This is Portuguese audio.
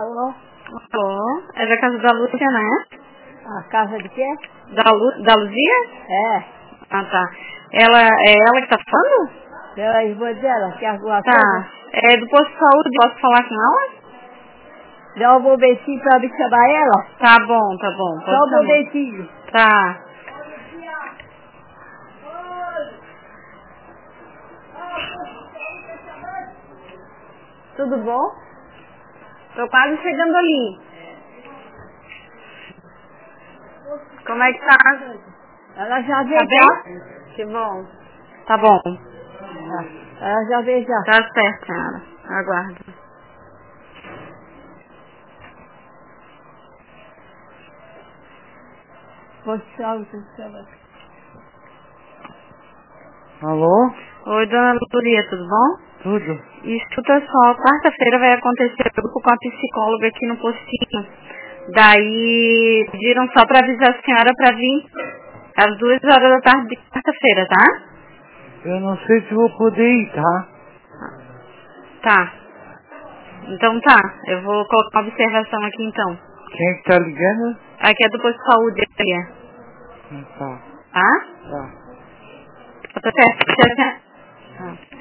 Alô? Alô? É da casa da Lúcia, né? A casa de quê? Da Luzia? É. Ah, tá. É ela que tá falando? Pela irmã dela, que é alguma Tá. coisa. É do posto de saúde, posso falar com ela? Dá um momentinho pra me chamar ela. Tá bom. Pode Só um chamar. momentinho. Tá. Tudo bom? Tô quase chegando ali. Como é que tá? Ela já Tá veio já. bem? Que bom. Tá bom. Ela já veio já. Tá certo, senhora. Aguardo. Alô? Oi, dona Luzia, tudo bom? Tudo? Escuta só, quarta-feira vai acontecer o grupo com a psicóloga aqui no postinho. Daí pediram só pra avisar a senhora pra vir às 2 horas da tarde de quarta-feira, tá? Eu não sei se vou poder ir, tá? Tá. Então tá, eu vou colocar uma observação aqui então. Quem é que tá ligando? Aqui é do posto de saúde aqui, Tá. tá? Tá. Tá certo. Tá.